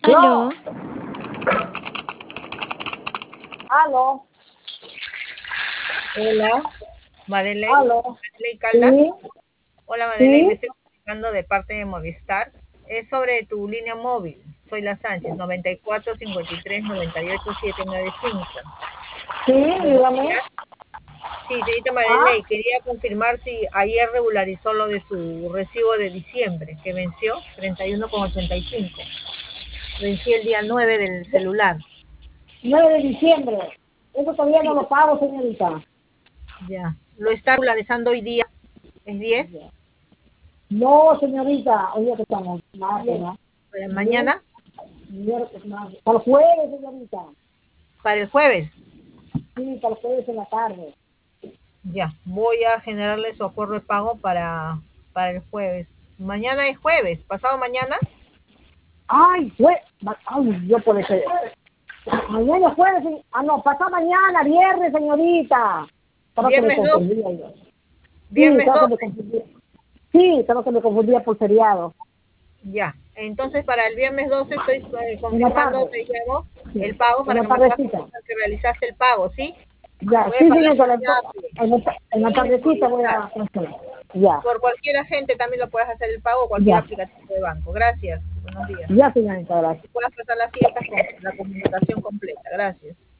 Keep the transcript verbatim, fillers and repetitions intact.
Aló, Aló, aló, Hola, Madeleine, aló. Madeleine Caldas. Sí, Hola, Madeleine, me sí, estoy comunicando de parte de Movistar. Es sobre tu línea móvil. Soy la Sánchez, noventa y cuatro cincuenta y tres noventa y ocho setecientos noventa y cinco. sí, Buenos dígame. días. Sí, señorita Ah, Madeleine, quería confirmar si ayer regularizó lo de su recibo de diciembre, que venció treinta y uno con ochenta y cinco. Vencí el día nueve del celular. nueve de diciembre. Eso todavía no Sí, lo pago, señorita. ya. ¿Lo está regularizando hoy día? ¿Es diez? No, señorita. Oye, que estamos. Martes, ¿no? Eh, Bien, ¿Mañana? miércoles, martes. Para el jueves, señorita. Para el jueves. Sí, para el jueves en la tarde. Ya, voy a generarle su acuerdo de pago para, para el jueves. Mañana es jueves, pasado mañana, Ay, fue. Ay, yo puedo ser. Mañana es jueves. se- Ah, no, pasado mañana, viernes, señorita. Estaba que me viernes doce, confundía yo. Sí, viernes estaba que me doce. confundía. Sí, estaba que me confundía por feriado. Ya. Entonces para el viernes doce estoy eh, En la confirmando, tarde. te llamo, Sí, el pago en para la que me puedas tardecita. confirmar que realizaste el pago, ¿sí? Ya, Voy a sí, pagar señorita, muy la- rápido. en la, en la Y tardecita voy Movistar. a cancelar. Ya, Por cualquier agente también lo puedes hacer el pago, cualquier ya, aplicativo de banco. Gracias. Buenos días. ya, señorita, gracias. Que puedas pasar las fiestas con la comunicación completa. Gracias.